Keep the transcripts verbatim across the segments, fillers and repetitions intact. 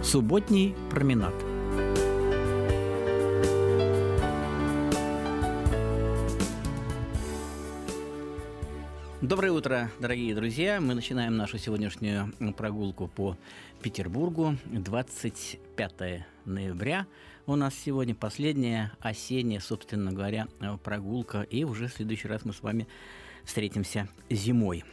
Субботний променад. Доброе утро, дорогие друзья! Мы начинаем нашу сегодняшнюю прогулку по Петербургу. двадцать пятое ноября у нас сегодня последняя осенняя, собственно говоря, прогулка. И уже в следующий раз мы с вами встретимся зимой.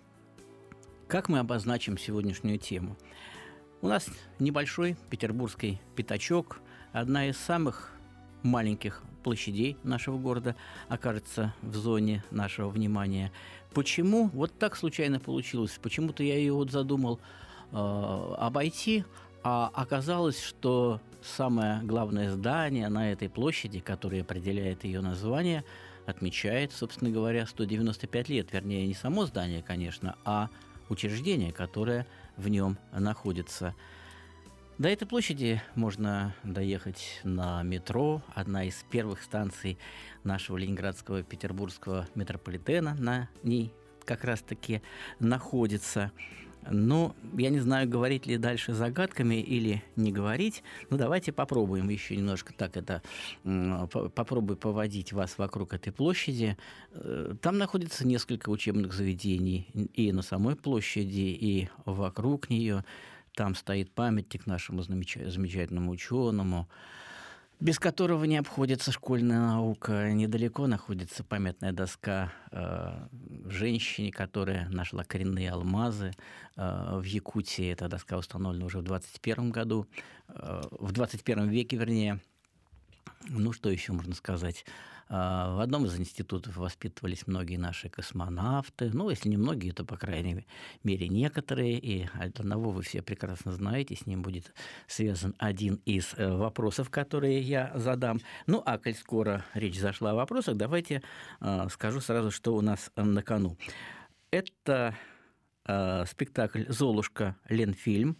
Как мы обозначим сегодняшнюю тему? У нас небольшой петербургский пятачок, одна из самых маленьких площадей нашего города окажется в зоне нашего внимания. Почему? Вот так случайно получилось. Почему-то я ее вот задумал э, обойти, а оказалось, что самое главное здание на этой площади, которое определяет ее название, отмечает, собственно говоря, сто девяносто пять лет. Вернее, не само здание, конечно, а учреждение, которое в нем находится. До этой площади можно доехать на метро. Одна из первых станций нашего ленинградского петербургского метрополитена на ней как раз-таки находится. Но я не знаю, говорить ли дальше загадками или не говорить. Ну, давайте попробуем еще немножко так это... Попробую поводить вас вокруг этой площади. Там находится несколько учебных заведений и на самой площади, и вокруг нее. Там стоит памятник нашему замечательному ученому, без которого не обходится школьная наука. Недалеко находится памятная доска э, женщине, которая нашла коренные алмазы э, в Якутии. Эта доска установлена уже в двадцать первом году, э, в двадцать первом веке, вернее. Ну, что еще можно сказать? В одном из институтов воспитывались многие наши космонавты. Ну, если не многие, то, по крайней мере, некоторые. И одного вы все прекрасно знаете. С ним будет связан один из вопросов, которые я задам. Ну, а коль скоро речь зашла о вопросах, давайте скажу сразу, что у нас на кону. Это спектакль «Золушка. Ленфильм».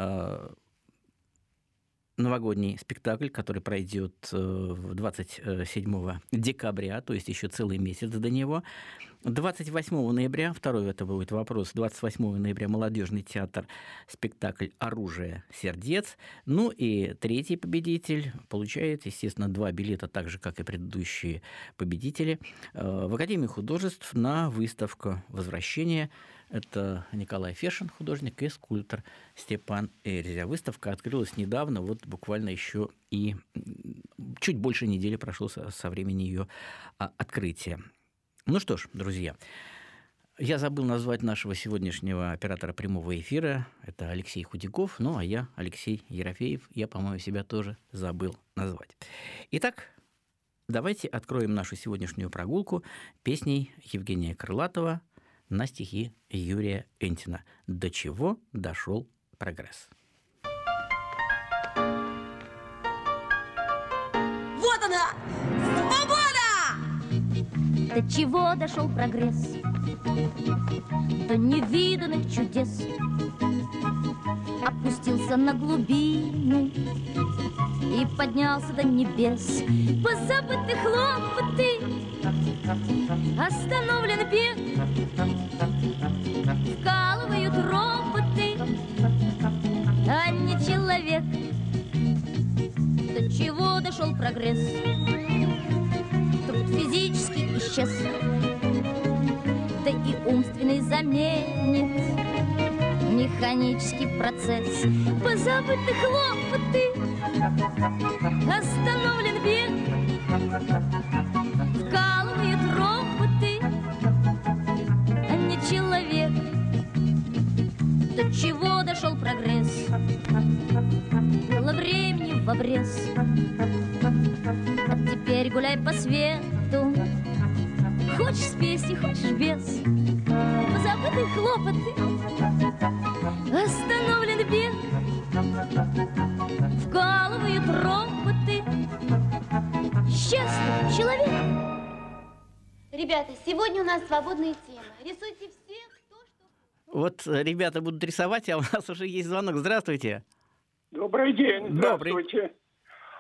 Новогодний спектакль, который пройдет двадцать седьмого декабря, то есть еще целый месяц до него. двадцать восьмого ноября, второй это будет вопрос, двадцать восьмого ноября молодежный театр, спектакль «Оружие сердец». Ну и третий победитель получает, естественно, два билета, так же, как и предыдущие победители, в Академию художеств на выставку «Возвращение». Это Николай Фешин, художник, и скульптор Степан Эрзя. Выставка открылась недавно, вот буквально еще и чуть больше недели прошло со, со времени ее открытия. Ну что ж, друзья, я забыл назвать нашего сегодняшнего оператора прямого эфира. Это Алексей Худяков, ну а я Алексей Ерофеев. Я, по-моему, себя тоже забыл назвать. Итак, давайте откроем нашу сегодняшнюю прогулку песней Евгения Крылатова на стихи Юрия Энтина. До чего дошел прогресс? Вот она! Свобода! До чего дошел прогресс? До невиданных чудес. Опустился на глубину и поднялся до небес. Позабыты хлопоты, остановлен бег, вкалывают роботы, а не человек. До чего дошел прогресс? Труд физически исчез, да и умственный заменит механический процесс. Позабыты хлопоты, остановлен бег, вкалывают роботы, а не человек. До чего дошел прогресс? Было времени в обрез, а теперь гуляй по свету. Хочешь с песней, хочешь без. Позабыты хлопоты, остановлен бег, вкалывают роботы. Счастный человек. Ребята, сегодня у нас свободная тема. Рисуйте все, кто что... Вот ребята будут рисовать, а у нас уже есть звонок. Здравствуйте. Добрый день. Добрый. Здравствуйте.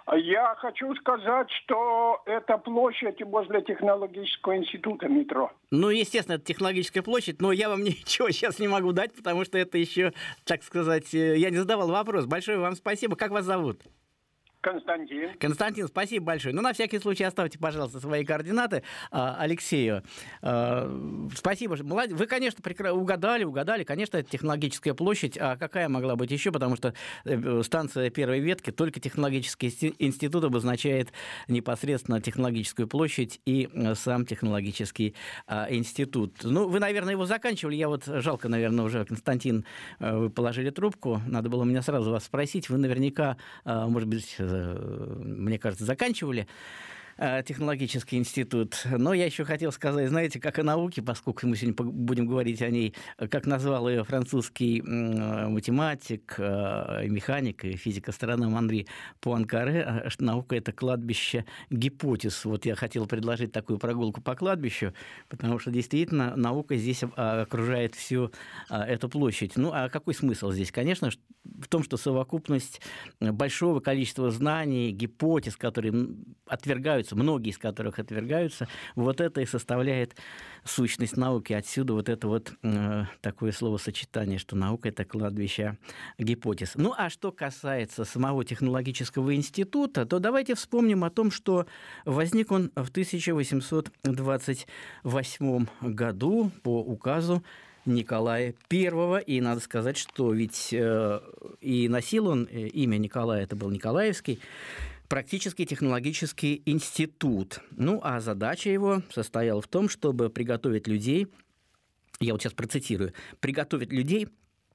Я хочу сказать, что это площадь возле технологического института метро. Ну, естественно, это технологическая площадь, но я вам ничего сейчас не могу дать, потому что это еще, так сказать, я не задавал вопрос. Большое вам спасибо. Как вас зовут? Константин. Константин, спасибо большое. Ну, на всякий случай оставьте, пожалуйста, свои координаты а, Алексею. А, спасибо. Молодец. Вы, конечно, прекра... угадали, угадали. Конечно, это технологическая площадь. А какая могла быть еще? Потому что станция первой ветки, только технологический институт обозначает непосредственно технологическую площадь и сам технологический а, институт. Ну, вы, наверное, его заканчивали. Я вот, жалко, наверное, уже, Константин, вы положили трубку. Надо было меня сразу вас спросить. Вы наверняка, а, может быть, мне кажется, заканчивали технологический институт. Но я еще хотел сказать, знаете, как о науке, поскольку мы сегодня будем говорить о ней, как назвал ее французский математик, механик и физик-астроном Анри Пуанкаре, что наука — это кладбище гипотез. Вот я хотел предложить такую прогулку по кладбищу, потому что действительно наука здесь окружает всю эту площадь. Ну, а какой смысл здесь? Конечно, в том, что совокупность большого количества знаний, гипотез, которые отвергаются, многие из которых отвергаются, вот это и составляет сущность науки. Отсюда вот это вот э, такое словосочетание, что наука — это кладбище гипотез. Ну, а что касается самого технологического института, то давайте вспомним о том, что возник он в тысяча восемьсот двадцать восьмом году по указу Николая Первого, и надо сказать, что ведь э, и носил он э, имя Николая, это был Николаевский практический технологический институт. Ну, а задача его состояла в том, чтобы приготовить людей, я вот сейчас процитирую, приготовить людей,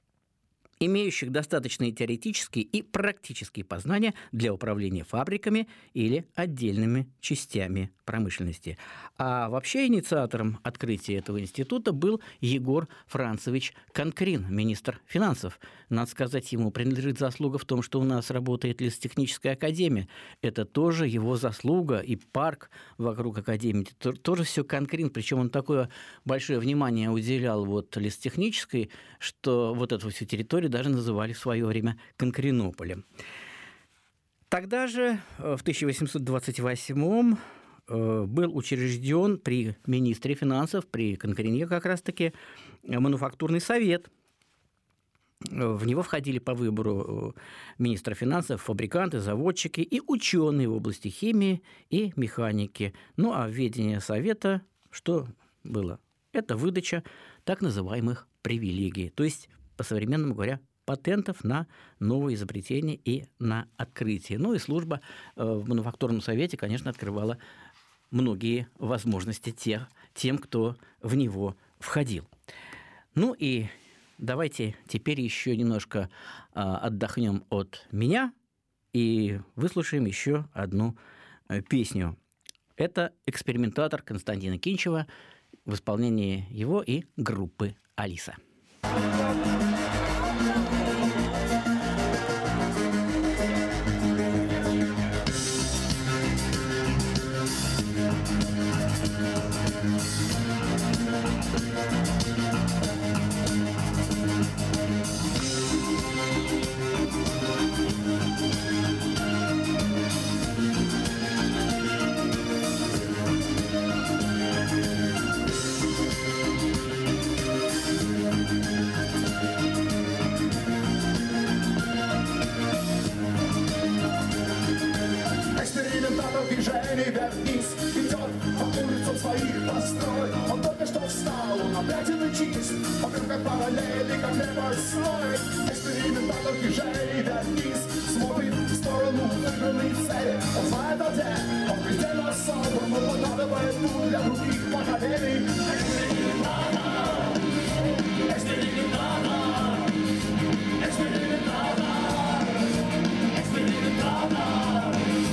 имеющих достаточные теоретические и практические познания для управления фабриками или отдельными частями промышленности. А вообще инициатором открытия этого института был Егор Францевич Конкрин, министр финансов. Надо сказать, ему принадлежит заслуга в том, что у нас работает лесотехническая академия. Это тоже его заслуга, и парк вокруг академии, тоже все Конкрин. Причем он такое большое внимание уделял вот лесотехнической, что вот эту всю территорию даже называли в свое время Конкринополем. Тогда же, в тысяча восемьсот двадцать восьмом, был учрежден при министре финансов, при Конкрине как раз-таки, мануфактурный совет. В него входили по выбору министра финансов фабриканты, заводчики и ученые в области химии и механики. Ну а в ведении совета что было? Это выдача так называемых привилегий, то есть, по-современному говоря, патентов на новые изобретения и на открытие. Ну и служба в мануфактурном совете, конечно, открывала многие возможности тех, тем, кто в него входил. Ну и давайте теперь еще немножко а, отдохнем от меня и выслушаем еще одну а, песню. Это экспериментатор Константина Кинчева в исполнении его и группы «Алиса». Экспериментатор движений вверх-вниз идет по улицам своих построек. Он только что встал, он опрятен и чист, покрыт как параллели, как крепостной. Экспериментатор движений вверх-вниз смотрит в сторону выигранной цели. Он знает один, он предельно собран, он выкладывает путь для других поколений. Экспериментатор, экспериментатор, экспериментатор, экспериментатор.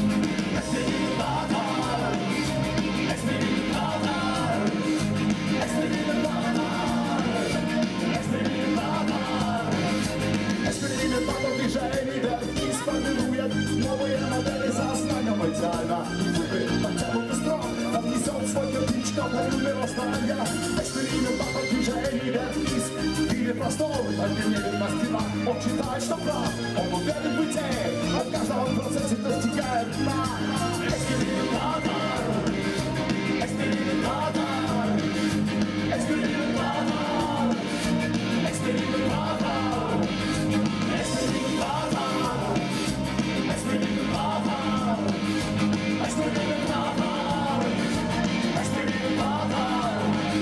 Экспериментатор движений вверх-вниз формирует новые модели сознания идеально. Выбрит подтянутый строк, он несет свой кирпич, как на миростания. Экспериментатор движений вверх-вниз мире простор, один не видно стена. Он считает, что прав, он уверен в идее, от каждого процесса достигает дна. Экспериментатор, экспериментатор, экспериментатор, экспериментатор, экспериментатор, экспериментатор, экспериментатор, экспериментатор.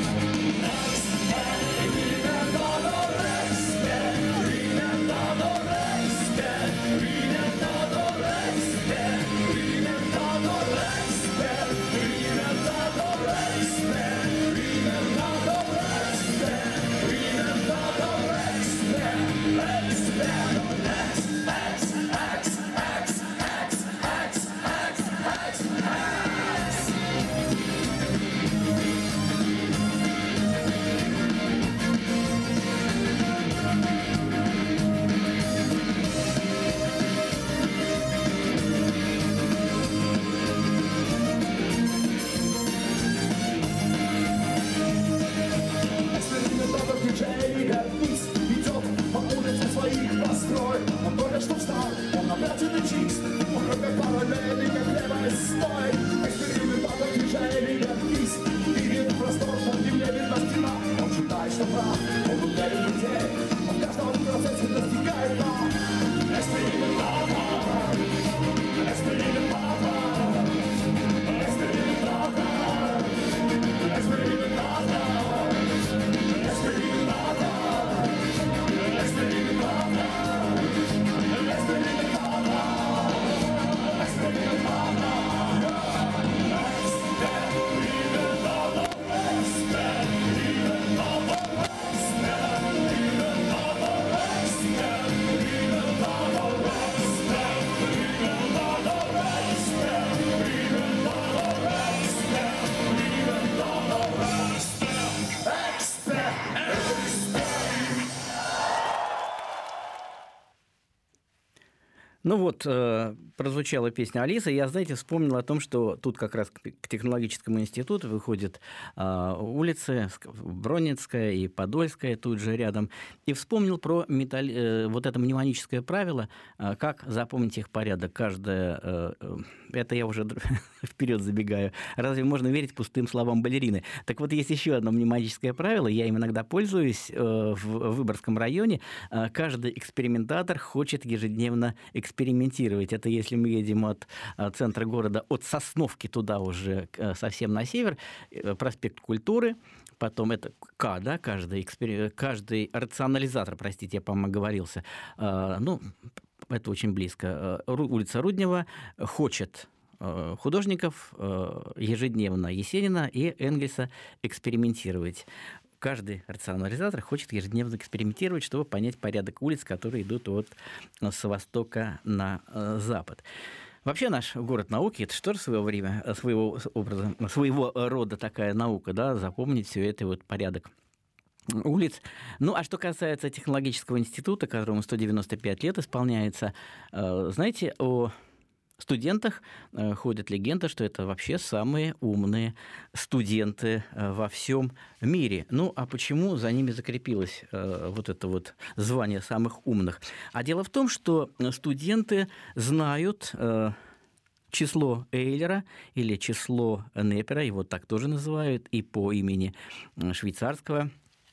Ну вот, э, прозвучала песня Алисы. Я, знаете, вспомнил о том, что тут как раз к технологическому институту выходят э, улицы Бронницкая и Подольская тут же рядом. И вспомнил про металл... э, вот это мнемоническое правило, э, как запомнить их порядок. Каждое... Э, это я уже вперед забегаю. Разве можно верить пустым словам балерины? Так вот, есть еще одно мнемоническое правило. Я им иногда пользуюсь э, в Выборгском районе. Э, каждый экспериментатор хочет ежедневно экспериментировать. экспериментировать. Это если мы едем от центра города, от Сосновки туда уже совсем на север, проспект Культуры, потом это К, да, каждый, экспер... каждый рационализатор, простите, я, по-моему, оговорился, ну, это очень близко, улица Руднева хочет художников ежедневно Есенина и Энгельса экспериментировать. Каждый рационализатор хочет ежедневно экспериментировать, чтобы понять порядок улиц, которые идут от с востока на запад. Вообще наш город науки – это что же своего время, своего образа, своего рода такая наука, да, запомнить все это вот порядок улиц. Ну, а что касается технологического института, которому сто девяносто пять лет исполняется, знаете, о студентах э, ходит легенда, что это вообще самые умные студенты э, во всем мире. Ну, а почему за ними закрепилось э, вот это вот звание самых умных? А дело в том, что студенты знают э, число Эйлера или число Непера, его так тоже называют, и по имени швейцарского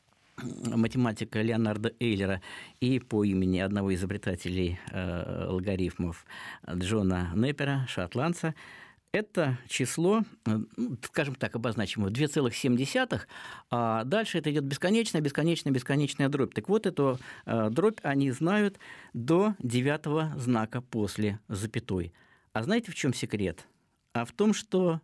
математика Леонарда Эйлера, и по имени одного из изобретателей э, алгоритмов Джона Непера, шотландца. Это число, ну, скажем так, обозначим его, две целых семь десятых, а дальше это идет бесконечная, бесконечная, бесконечная дробь. Так вот, эту э, дробь они знают до девятого знака после запятой. А знаете, в чем секрет? А в том, что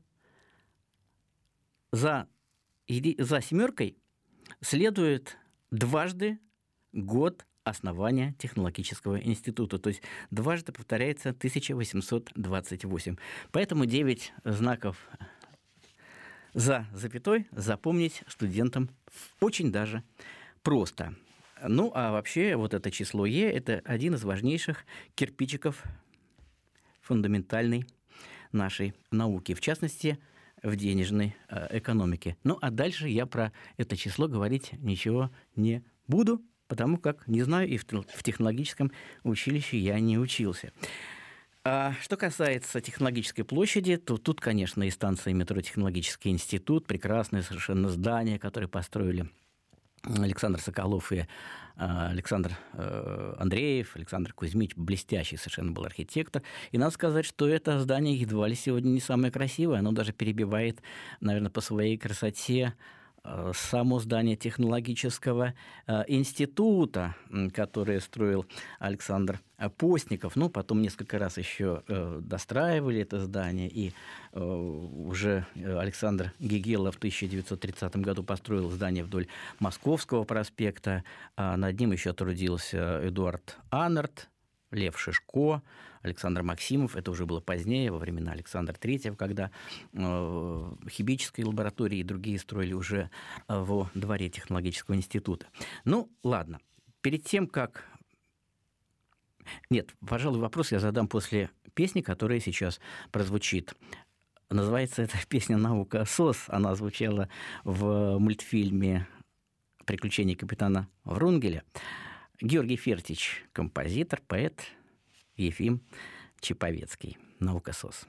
за, за семеркой следует дважды год основания технологического института. То есть дважды повторяется тысяча восемьсот двадцать восемь. Поэтому девять знаков за запятой запомнить студентам очень даже просто. Ну, а вообще вот это число Е – это один из важнейших кирпичиков фундаментальной нашей науки. В частности, в денежной э, экономике. Ну, а дальше я про это число говорить ничего не буду, потому как, не знаю, и в технологическом училище я не учился. А что касается технологической площади, то тут, конечно, и станция метро «Технологический институт», прекрасное совершенно здание, которое построили Александр Соколов и Александр Андреев, Александр Кузьмич, блестящий совершенно был архитектор. И надо сказать, что это здание едва ли сегодня не самое красивое. Оно даже перебивает, наверное, по своей красоте само здание технологического института, которое строил Александр Постников. Ну, потом несколько раз еще достраивали это здание, и уже Александр Гегела в тысяча девятьсот тридцатом году построил здание вдоль Московского проспекта. А над ним еще трудился Эдуард Аннерт, Лев Шишко, Александр Максимов. Это уже было позднее, во времена Александра Третьего, когда э, химические лаборатории и другие строили уже э, во дворе технологического института. Ну, ладно. Перед тем, как... Нет, пожалуй, вопрос я задам после песни, которая сейчас прозвучит. Называется эта песня «Наука СОС». Она звучала в мультфильме «Приключения капитана Врунгеля». Георгий Фертич – композитор, поэт, Ефим Чеповецкий. «Наука СОС».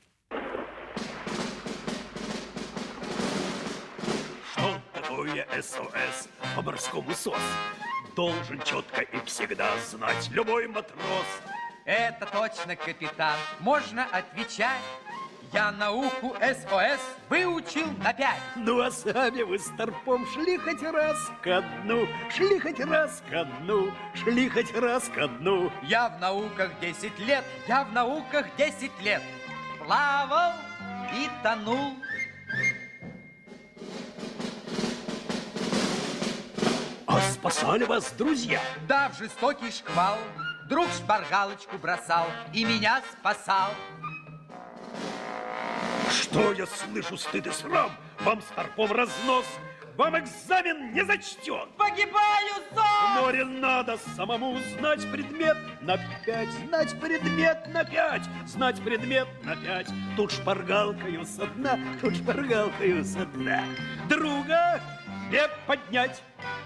Что такое СОС по-морскому СОС? Должен четко и всегда знать любой матрос. Это точно, капитан, можно отвечать. Я науку СОС выучил на пять. Ну а сами вы с торпом шли хоть раз ко дну, шли хоть раз ко дну, шли хоть раз ко дну. Я в науках десять лет, я в науках десять лет плавал и тонул. А спасали вас друзья? Да, в жестокий шквал друг шпаргалочку бросал и меня спасал. Что я слышу, стыд и срам? Вам с торпом разнос, вам экзамен не зачтен. Погибаю, СОС! В море надо самому знать предмет на пять, знать предмет на пять, знать предмет на пять. Тут шпаргалкою со дна, тут шпаргалкою со дна. Друга не поднять.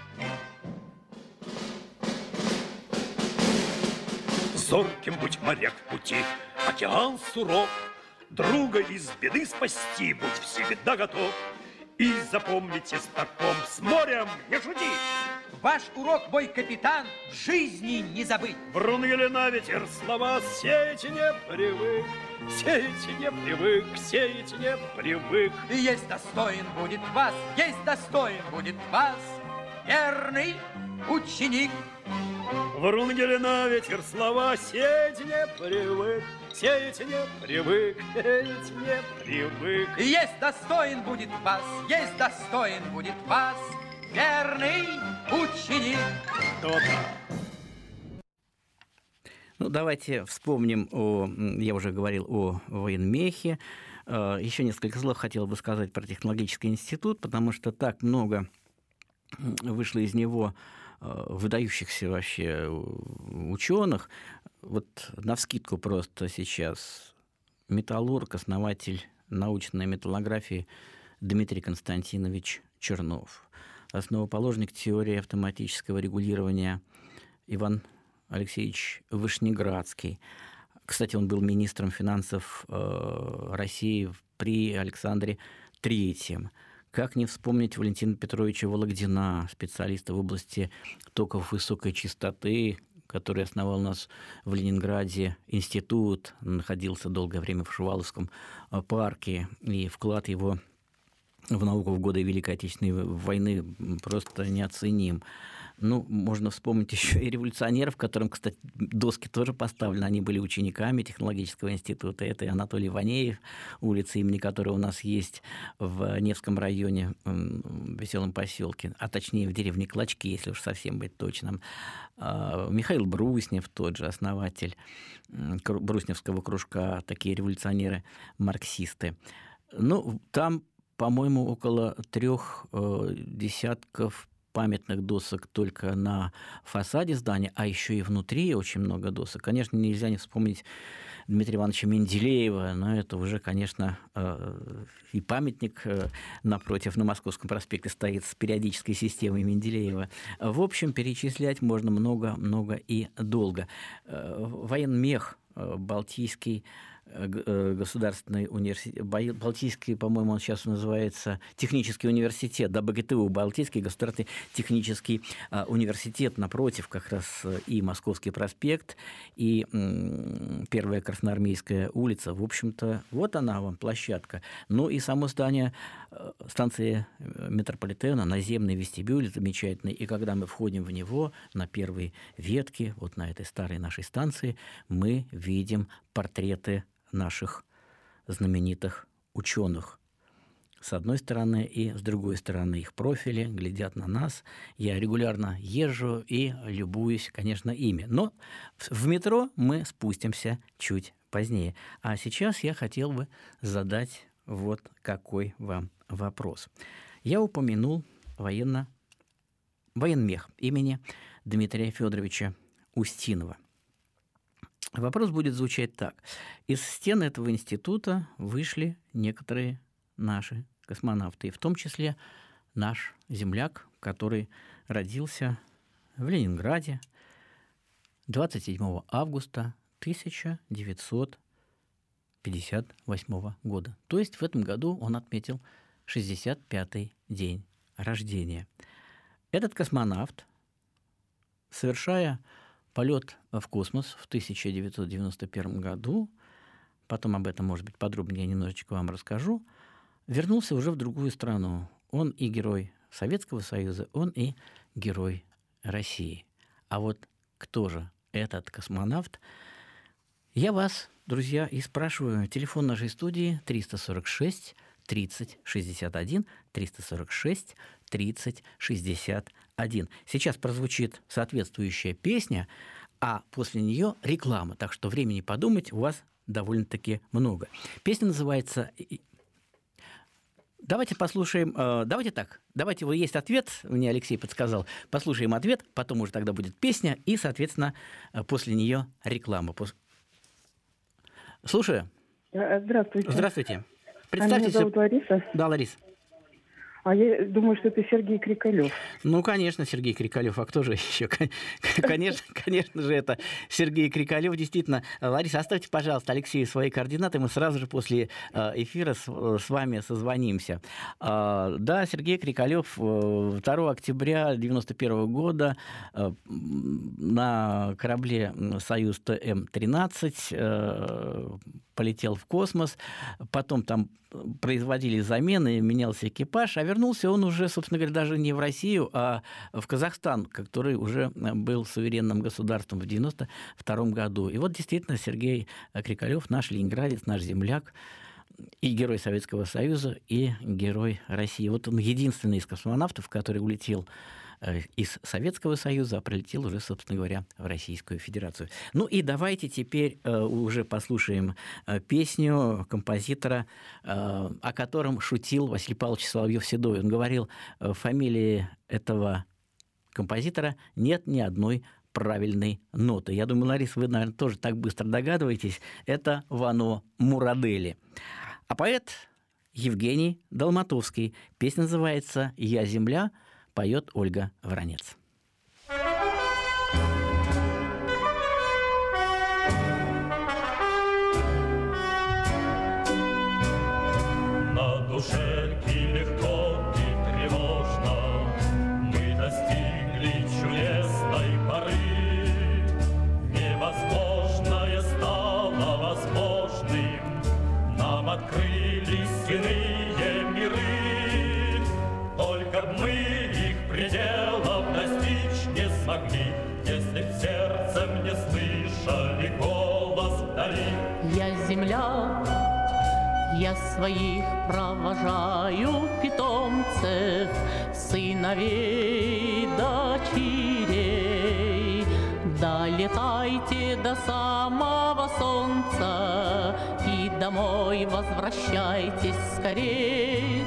Зорким будь моряк в пути, океан суров. Друга из беды спасти будь всегда готов. И запомните с торпом, с морем не шутить. Ваш урок, мой капитан, в жизни не забыть. Врунгеля на ветер слова сеять не привык, сеять не привык, сеять не привык. И есть достоин будет вас, есть достоин будет вас верный ученик. Врунгеля на ветер слова сеять не привык, сеять не привык, сеять не привык. И есть достоин будет вас, есть достоин будет вас верный ученик. То-то. Ну, давайте вспомним о... Я уже говорил о военмехе. Еще несколько слов хотел бы сказать про технологический институт, потому что так много вышло из него выдающихся вообще ученых. Вот навскидку просто сейчас металлург, основатель научной металлографии Дмитрий Константинович Чернов, основоположник теории автоматического регулирования Иван Алексеевич Вышнеградский. Кстати, он был министром финансов России при Александре Третьем. Как не вспомнить Валентина Петровича Вологдина, специалиста в области токов высокой частоты, который основал у нас в Ленинграде институт, находился долгое время в Шуваловском парке, и вклад его в науку в годы Великой Отечественной войны просто неоценим. Ну, можно вспомнить еще и революционеров, которым, кстати, доски тоже поставлены. Они были учениками технологического института. Это и Анатолий Ванеев, улица, имени которой у нас есть в Невском районе, в Веселом поселке, а точнее в деревне Клочки, если уж совсем быть точным. Михаил Бруснев, тот же основатель Брусневского кружка, такие революционеры-марксисты. Ну, там, по-моему, около трех десятков памятных досок только на фасаде здания, а еще и внутри очень много досок. Конечно, нельзя не вспомнить Дмитрия Ивановича Менделеева, но это уже, конечно, и памятник напротив на Московском проспекте стоит с периодической системой Менделеева. В общем, перечислять можно много-много и долго. Военмех Балтийский государственный университет, Балтийский, по-моему, он сейчас называется Технический университет, да, БГТУ, Балтийский государственный технический а, университет, напротив как раз и Московский проспект, и м, Первая Красноармейская улица. В общем-то, вот она вам, площадка. Ну и само здание станции метрополитена, наземный вестибюль замечательный, и когда мы входим в него, на первой ветке, вот на этой старой нашей станции, мы видим портреты наших знаменитых ученых. С одной стороны и с другой стороны их профили глядят на нас. Я регулярно езжу и любуюсь, конечно, ими. Но в метро мы спустимся чуть позднее. А сейчас я хотел бы задать вот какой вам вопрос. Я упомянул военно... военмех имени Дмитрия Федоровича Устинова. Вопрос будет звучать так. Из стен этого института вышли некоторые наши космонавты, и в том числе наш земляк, который родился в Ленинграде двадцать седьмого августа тысяча девятьсот пятьдесят восьмого года. То есть в этом году он отметил шестьдесят пятый день рождения. Этот космонавт, совершая полет в космос в тысяча девятьсот девяносто первом году, потом об этом, может быть, подробнее немножечко вам расскажу, вернулся уже в другую страну. Он и герой Советского Союза, он и герой России. А вот кто же этот космонавт? Я вас, друзья, и спрашиваю. Телефон нашей студии триста сорок шесть тридцать шестьдесят один, триста сорок шесть тридцать шестьдесят один. Сейчас прозвучит соответствующая песня, а после нее реклама. Так что времени подумать у вас довольно-таки много. Песня называется... Давайте послушаем... Давайте так. Давайте, вот есть ответ, мне Алексей подсказал. Послушаем ответ, потом уже тогда будет песня, и, соответственно, после нее реклама. Слушаю. Здравствуйте. Здравствуйте. Представьтесь. А меня зовут Лариса. Да, Лариса. А я думаю, что это Сергей Крикалев. Ну, конечно, Сергей Крикалев. А кто же еще? Конечно, конечно же, это Сергей Крикалев. Действительно. Лариса, оставьте, пожалуйста, Алексею свои координаты. Мы сразу же после эфира с, с вами созвонимся. Да, Сергей Крикалев второго октября девяносто первого года на корабле «Союз Т М тринадцать» полетел в космос. Потом там производили замены, менялся экипаж, а вернулся он уже, собственно говоря, даже не в Россию, а в Казахстан, который уже был суверенным государством в девяносто втором году. И вот действительно Сергей Крикалев, наш ленинградец, наш земляк, и герой Советского Союза, и герой России. Вот он единственный из космонавтов, который улетел из Советского Союза, а прилетел уже, собственно говоря, в Российскую Федерацию. Ну и давайте теперь э, уже послушаем э, песню композитора, э, о котором шутил Василий Павлович Соловьев-Седой. Он говорил, э, фамилии этого композитора нет ни одной правильной ноты. Я думаю, Лариса, вы, наверное, тоже так быстро догадываетесь. Это Вано Мурадели. А поэт Евгений Долматовский. Песня называется «Я земля», поет Ольга Воронец. На душе легко и тревожно, мы достигли чудесной поры. Невозможное стало возможным, нам открылись иные миры. Только б мы пределов достичь не смогли, если б сердцем не слышали голос вдали. Я земля, я своих провожаю питомцев, сыновей, дочерей. Долетайте до самого солнца и домой возвращайтесь скорей.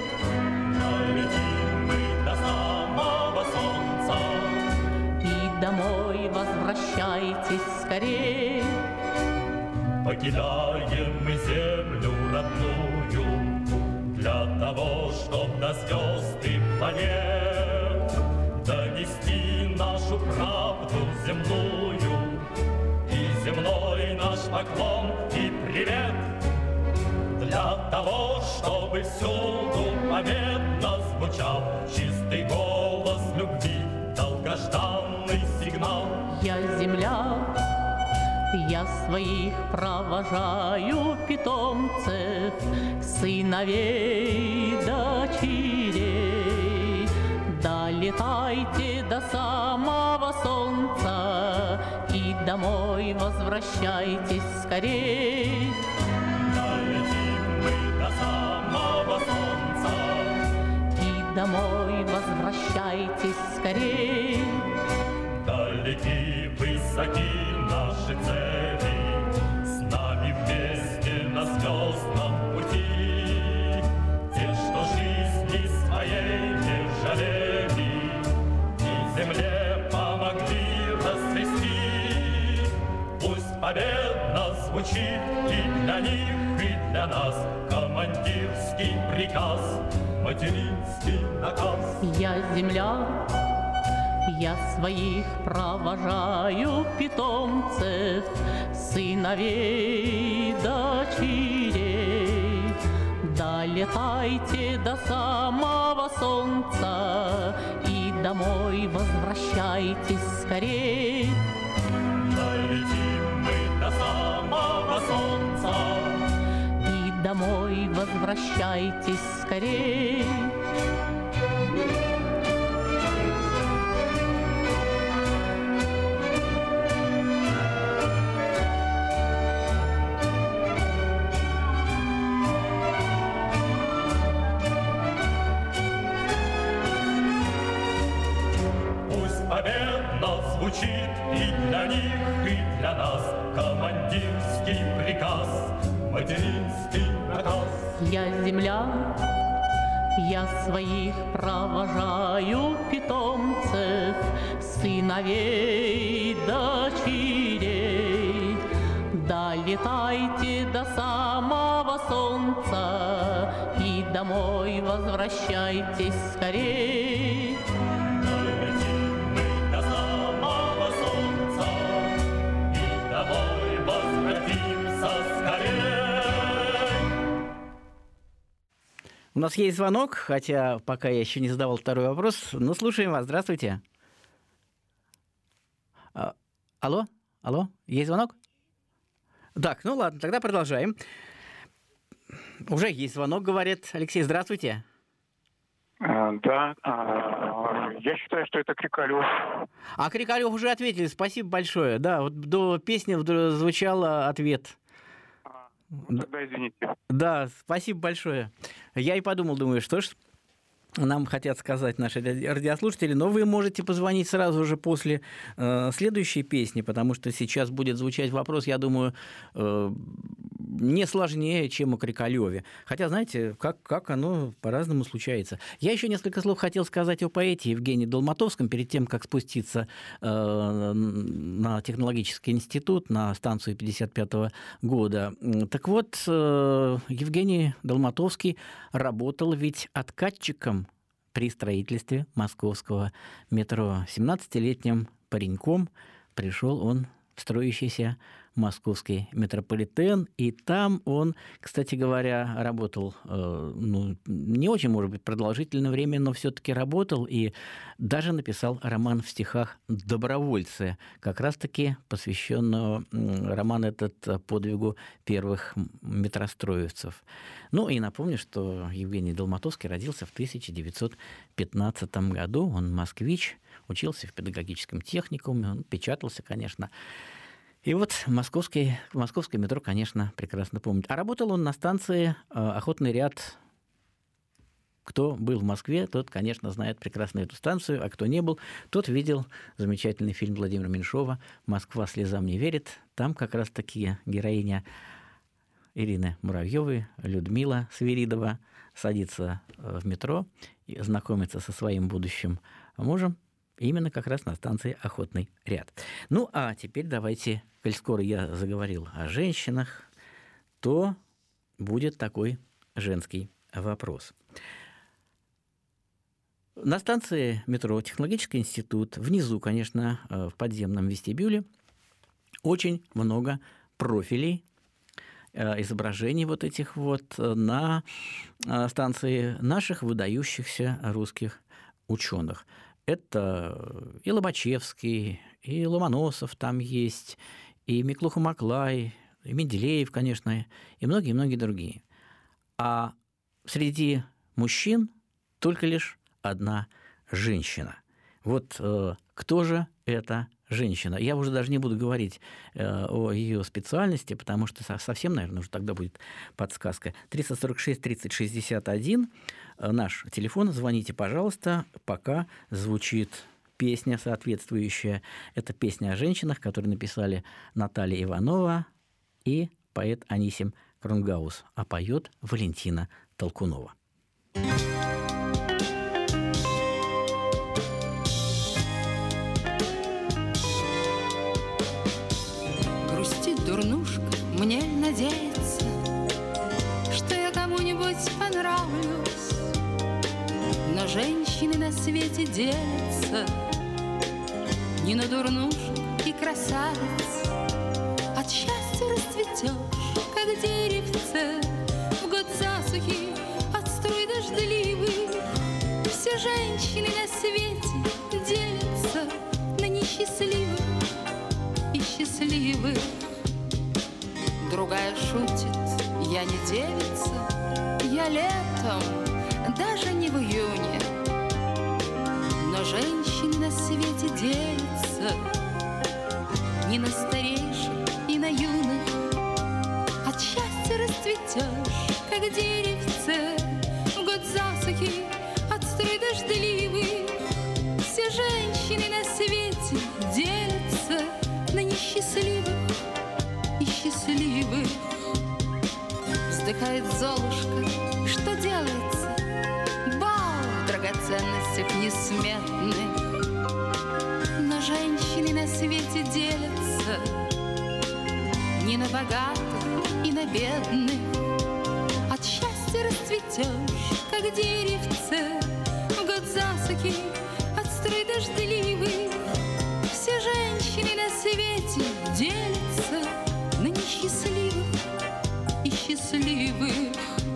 И домой возвращайтесь скорее. покидаем мы землю родную для того, чтоб до звезд и планет донести нашу правду земную и земной наш поклон и привет. Для того, чтобы всюду победно звучал чистый голос любви, долгожданный сигнал. Я земля, я своих провожаю питомцев, сыновей, дочерей. Долетайте до самого солнца и домой возвращайтесь скорей. До самого солнца и домой возвращайтесь скорей. Далеки, высоки наши цели, с нами вместе на звездном пути. Те, что жизни своей не жалели и земле помогли расцвести, пусть победно звучит и для них, и для нас командирский приказ, материнский наказ. Я земля, я своих провожаю питомцев, сыновей, дочерей. Долетайте до самого солнца и домой возвращайтесь скорей. Долетим мы до самого солнца и домой возвращайтесь скорей. Победно звучит и для них, и для нас командирский приказ, материнский наказ. Я земля, я своих провожаю питомцев, сыновей, дочерей. Долетайте до самого солнца и домой возвращайтесь скорей. У нас есть звонок, хотя пока я еще не задавал второй вопрос. Ну, слушаем вас. Здравствуйте. А, алло? Алло? Есть звонок? Так, ну ладно, тогда продолжаем. Уже есть звонок, говорит Алексей. Здравствуйте. А, да, а, я считаю, что это Крикалев. А Крикалев уже ответили. Спасибо большое. Да, вот до песни звучал ответ. Ну, тогда извините. Да, спасибо большое. Я и подумал, думаю, что ж нам хотят сказать наши радиослушатели, но вы можете позвонить сразу же после э, следующей песни, потому что сейчас будет звучать вопрос, я думаю, э, не сложнее, чем о Крикалеве. Хотя, знаете, как, как оно по-разному случается. Я еще несколько слов хотел сказать о поэте Евгении Долматовском перед тем, как спуститься э, на технологический институт, на станцию пятьдесят пятого года. Так вот, э, Евгений Долматовский работал ведь откатчиком при строительстве московского метро. семнадцатилетним пареньком пришел он в строящийся московский метрополитен, и там он, кстати говоря, работал, э, ну, не очень, может быть, продолжительное время, но все-таки работал, и даже написал роман в стихах «Добровольцы», как раз-таки посвященного роман этот подвигу первых метростроевцев. Ну, и напомню, что Евгений Долматовский родился в тысяча девятьсот пятнадцатом году, он москвич, учился в педагогическом техникуме, он печатался, конечно. И вот московский, московское метро, конечно, прекрасно помнит. А работал он на станции «Охотный ряд». Кто был в Москве, тот, конечно, знает прекрасно эту станцию, а кто не был, тот видел замечательный фильм Владимира Меньшова «Москва слезам не верит». Там как раз-таки героиня Ирины Муравьевой, Людмила Свиридова, садится в метро и знакомится со своим будущим мужем, именно как раз на станции «Охотный ряд». Ну, а теперь давайте к коль скоро я заговорил о женщинах, то будет такой женский вопрос. На станции метро «Технологический институт», внизу, конечно, в подземном вестибюле, очень много профилей, изображений вот этих вот на станции наших выдающихся русских ученых. Это и Лобачевский, и Ломоносов там есть, и Миклуха-Маклай, и Менделеев, конечно, и многие-многие другие. А среди мужчин только лишь одна женщина. Вот э, кто же эта женщина? Я уже даже не буду говорить э, о ее специальности, потому что совсем, наверное, уже тогда будет подсказка. триста сорок шесть тридцать шестьдесят один, э, наш телефон, звоните, пожалуйста, пока звучит песня соответствующая. Это песня о женщинах, которую написали Наталья Иванова и поэт Анисим Крунгаус, а поет Валентина Толкунова. Грустит дурнушка, мне надеется, что я кому-нибудь понравлюсь. Но женщины на свете делятся не на дурнушек и красавиц. От счастья расцветешь, как деревце, в год засухи от струй дождливых. Все женщины на свете делятся на несчастливых и счастливых. Другая шутит, я не девица, я летом, даже не в июне. Но женщины на свете делятся не на старейших и на юных. От счастья расцветешь, как деревце, в год засухи от струй дождливых. Все женщины на свете делятся на несчастливых и счастливых. Вздыхает Золушка, что делается? Бал в драгоценностях несметных. Но женщины на свете делятся не на богатых и на бедных. От счастья расцветешь, как деревце, в год засухи от струй дождливых. Все женщины на свете делятся на несчастливых и счастливых.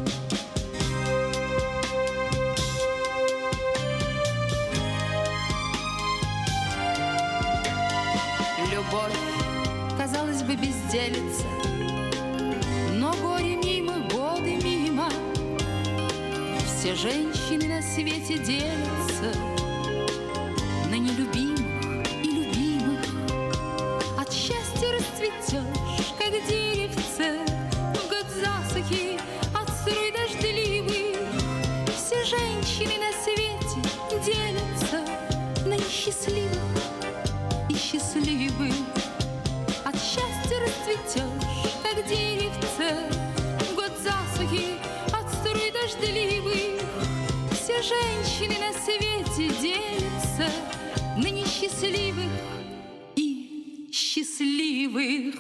Любовь, казалось бы, безделица, но горе мимо, годы мимо. Все женщины на свете делятся на нелюбимых и любимых. От счастья расцветешь, как деревце, в год засухи от струй дождливых. Все женщины на свете делятся на несчастливых и счастливых. От счастья расцветешь, как деревце, в год засухи от струй дождливых. Все женщины на свете делятся на несчастливых и счастливых.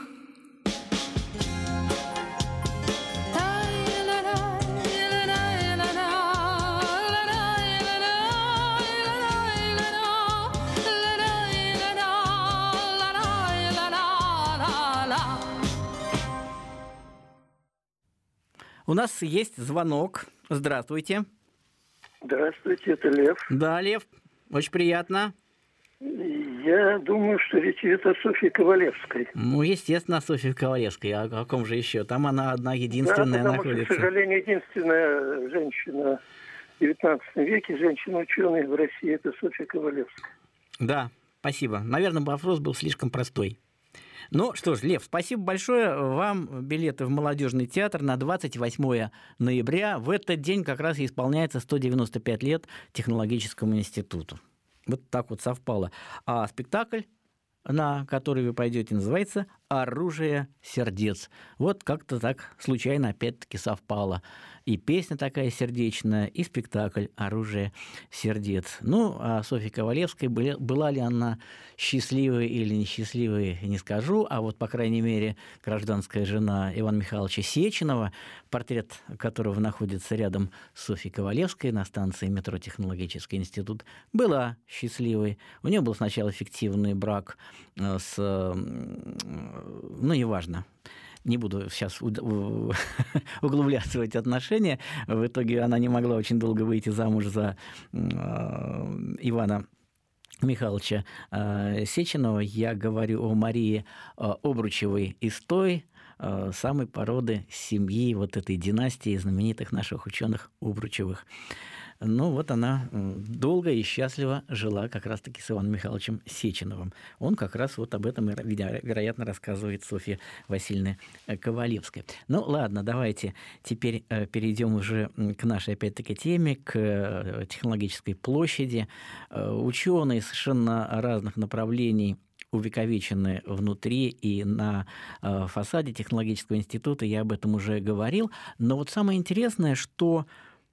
У нас есть звонок. Здравствуйте. Здравствуйте, это Лев. Да, Лев, очень приятно. Я думаю, что речь идет о Софье Ковалевской. Ну, естественно, о Софье Ковалевской. А о ком же еще? Там она одна единственная да, потому находится. Что, к сожалению, единственная женщина в девятнадцатом веке, женщина-ученый в России, это Софья Ковалевская. Да, спасибо. Наверное, вопрос был слишком простой. Ну что ж, Лев, спасибо большое. Вам билеты в Молодежный театр на двадцать восьмое ноября. В этот день как раз и исполняется сто девяносто пять лет Технологическому институту. Вот так вот совпало. А спектакль, на который вы пойдете, называется «Оружие сердец». Вот как-то так случайно опять-таки совпало. и песня такая сердечная, и спектакль «Оружие сердец». Ну, а Софья Ковалевская, была ли она счастливой или несчастливой, не скажу, а вот, по крайней мере, гражданская жена Ивана Михайловича Сеченова, портрет которого находится рядом с Софьей Ковалевской на станции метро «Технологический институт», была счастливой. У нее был сначала фиктивный брак с... Ну, неважно. Не буду сейчас углубляться в эти отношения. В итоге она не могла очень долго выйти замуж за Ивана Михайловича Сеченова. Я говорю о Марии Обручевой из той самой породы семьи вот этой династии знаменитых наших ученых Обручевых. Ну, вот она долго и счастливо жила как раз-таки с Иваном Михайловичем Сеченовым. Он как раз вот об этом, вероятно, рассказывает Софья Васильевна Ковалевская. Ну, ладно, давайте теперь перейдем уже к нашей, опять-таки, теме, к технологической площади. Ученые совершенно разных направлений увековечены внутри и на фасаде технологического института, я об этом уже говорил. Но вот самое интересное, что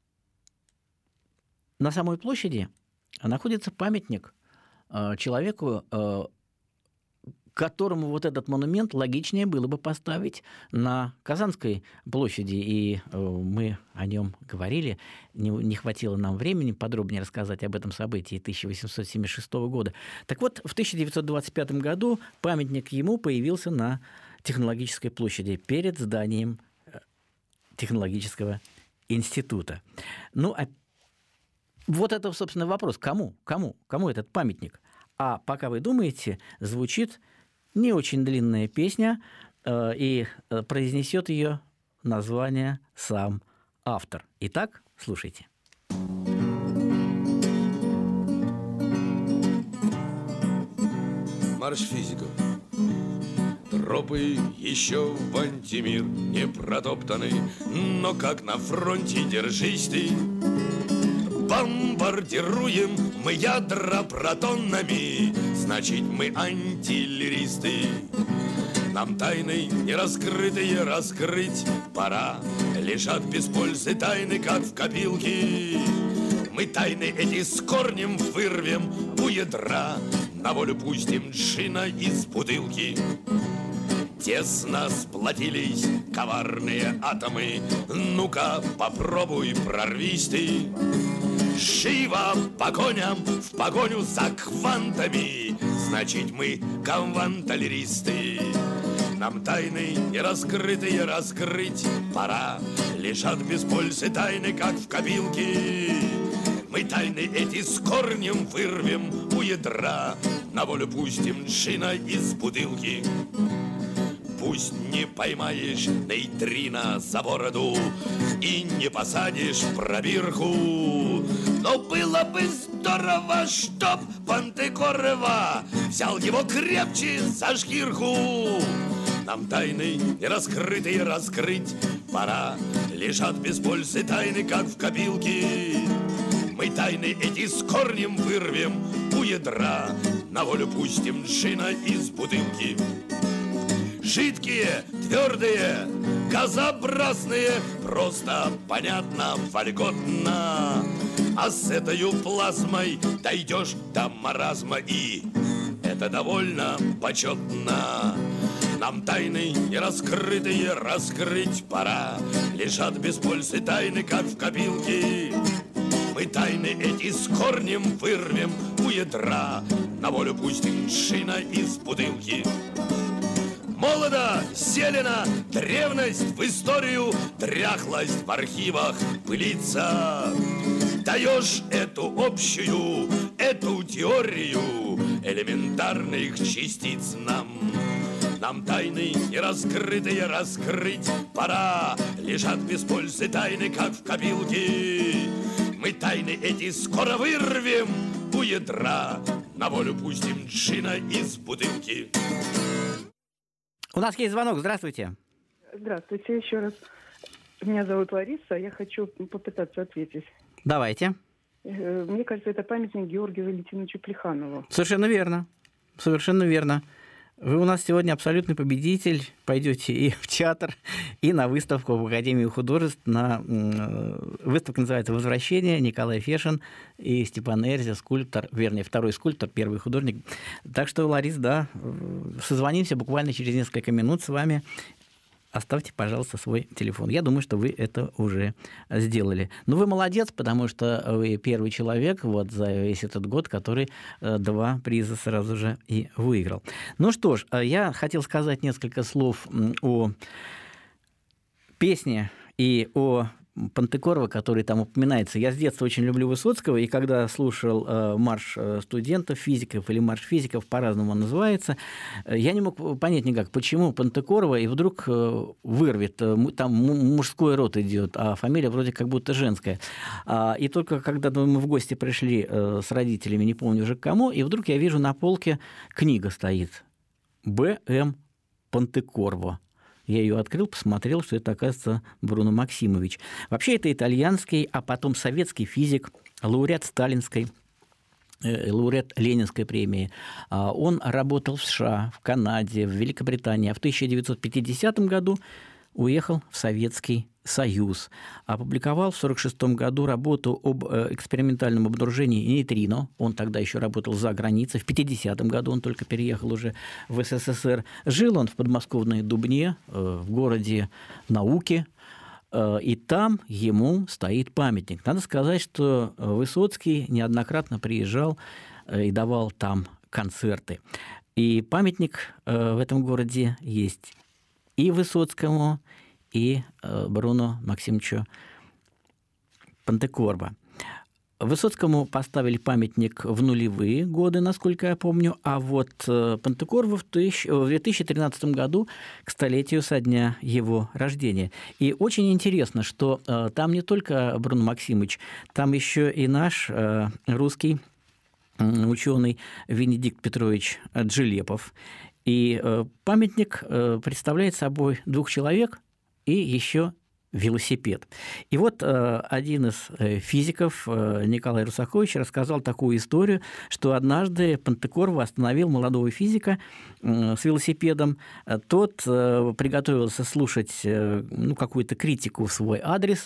на самой площади находится памятник человеку, которому вот этот монумент логичнее было бы поставить на Казанской площади. И мы о нем говорили. Не, не хватило нам времени подробнее рассказать об этом событии тысяча восемьсот семьдесят шестого года. Так вот, в тысяча девятьсот двадцать пятом году памятник ему появился на Технологической площади перед зданием Технологического института. Ну, а вот это, собственно, вопрос. Кому? Кому? Кому этот памятник? А пока вы думаете, звучит не очень длинная песня, э, и произнесет ее название сам автор. Итак, слушайте. Марш физиков. Тропы еще в антимир не протоптаны, но как на фронте держись ты. Бомбардируем мы ядра протонами, значит мы антиллеристы. Нам тайны нераскрытые раскрыть пора, лежат без пользы тайны, как в копилке. Мы тайны эти с корнем вырвем у ядра, на волю пустим джина из бутылки. Тесно сплотились коварные атомы, ну-ка попробуй прорвись ты. Живо по коням, в погоню за квантами, значит мы кванталеристы. Нам тайны нераскрытые раскрыть пора, лежат без пользы тайны, как в копилке. Мы тайны эти с корнем вырвем у ядра, на волю пустим джина из бутылки. Пусть не поймаешь нейтрино за бороду и не посадишь пробирку, но было бы здорово, чтоб Пантекорова взял его крепче за шкирку. Нам тайны нераскрытые раскрыть пора, лежат без пользы тайны, как в копилке. Мы тайны эти с корнем вырвем у ядра, на волю пустим джина из бутылки. Жидкие, твердые, газообразные, просто, понятно, вольготно. А с этой плазмой дойдешь до маразма, и это довольно почетно. Нам тайны нераскрытые раскрыть пора, лежат без пользы тайны, как в копилке. Мы тайны эти с корнем вырвем у ядра, на волю пустим джина из бутылки. Молодо, зелено, древность в историю, дряхлость в архивах пылится. Даешь эту общую, эту теорию элементарных частиц нам. Нам тайны нераскрытые раскрыть пора, лежат без пользы тайны, как в копилке. Мы тайны эти скоро вырвем у ядра, на волю пустим джина из бутылки. У нас есть звонок. Здравствуйте. Здравствуйте еще раз. Меня зовут Лариса. Я хочу попытаться ответить. Давайте. Мне кажется, это памятник Георгию Валентиновичу Плеханову. Совершенно верно. Совершенно верно. Вы у нас сегодня абсолютный победитель. Пойдете и в театр, и на выставку в Академию художеств. На... Выставка называется «Возвращение». Николай Фешин и Степан Эрзя, скульптор, вернее, второй скульптор, первый художник. Так что, Ларис, да, созвонимся буквально через несколько минут с вами. Оставьте, пожалуйста, свой телефон. Я думаю, что вы это уже сделали. Ну, вы молодец, потому что вы первый человек вот за весь этот год, который два приза сразу же и выиграл. Ну что ж, я хотел сказать несколько слов о песне и о Понтекорво, который там упоминается. Я с детства очень люблю Высоцкого, и когда слушал э, марш студентов, физиков или марш физиков, по-разному он называется, я не мог понять никак, почему Понтекорво, и вдруг э, вырвет, там мужской род идет, а фамилия вроде как будто женская. А, и только когда мы в гости пришли э, с родителями, не помню уже к кому, и вдруг я вижу на полке книга стоит «Б М Понтекорво». Я ее открыл, посмотрел, что это, оказывается, Бруно Максимович. Вообще, это итальянский, а потом советский физик, лауреат сталинской, э, лауреат Ленинской премии. Он работал в США, в Канаде, в Великобритании. А в тысяча девятьсот пятидесятом году уехал в Советский Союз. Опубликовал в сорок шестом году работу об экспериментальном обнаружении нейтрино. Он тогда еще работал за границей. В пятидесятом году он только переехал уже в СССР. Жил он в подмосковной Дубне, в городе науки. И там ему стоит памятник. Надо сказать, что Высоцкий неоднократно приезжал и давал там концерты. И памятник в этом городе есть и Высоцкому, и Бруно Максимовичу Понтекорво. Высоцкому поставили памятник в нулевые годы, насколько я помню, а вот Понтекорво в две тысячи тринадцатом году к столетию со дня его рождения. И очень интересно, что там не только Бруно Максимович, там еще и наш русский ученый Венедикт Петрович Джелепов. И памятник представляет собой двух человек и еще велосипед. И вот один из физиков, Николай Русакович, рассказал такую историю, что однажды Понтекорво остановил молодого физика с велосипедом. Тот приготовился слушать ну, какую-то критику в свой адрес,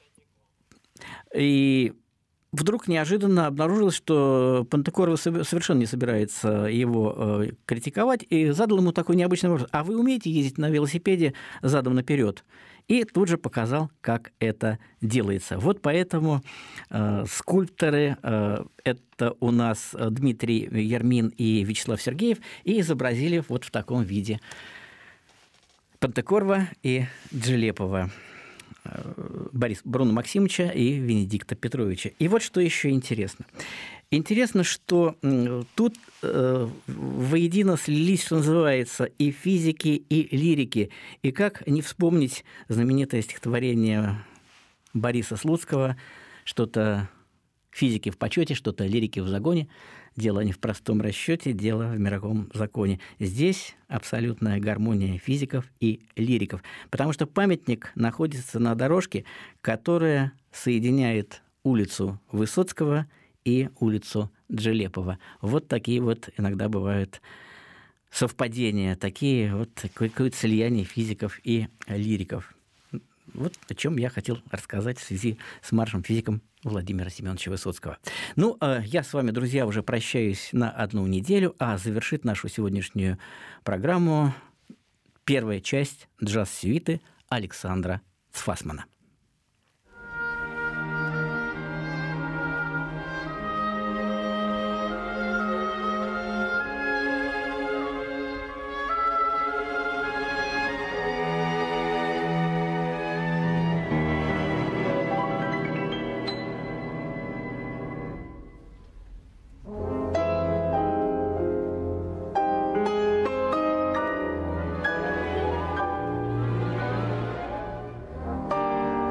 и вдруг неожиданно обнаружилось, что Понтекорво совершенно не собирается его критиковать, и задал ему такой необычный вопрос: а вы умеете ездить на велосипеде задом наперед? И тут же показал, как это делается. Вот поэтому э, скульпторы, э, это у нас Дмитрий Ярмин и Вячеслав Сергеев, и изобразили вот в таком виде Понтекорво и Джелепова. Борис Бруно Максимовича и Венедикта Петровича. И вот что еще интересно. Интересно, что тут э, воедино слились, что называется, и физики, и лирики. И как не вспомнить знаменитое стихотворение Бориса Слуцкого «Что-то физики в почете, что-то лирики в загоне. Дело не в простом расчете, дело в мировом законе». Здесь абсолютная гармония физиков и лириков, потому что памятник находится на дорожке, которая соединяет улицу Высоцкого и улицу Джелепова. Вот такие вот иногда бывают совпадения, такие вот какое-то слияние физиков и лириков. Вот о чем я хотел рассказать в связи с маршем физиком Владимира Семеновича Высоцкого. Ну, я с вами, друзья, уже прощаюсь на одну неделю, а завершит нашу сегодняшнюю программу первая часть джаз-сюиты Александра Цфасмана. Thank you.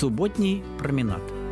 Субботний променад.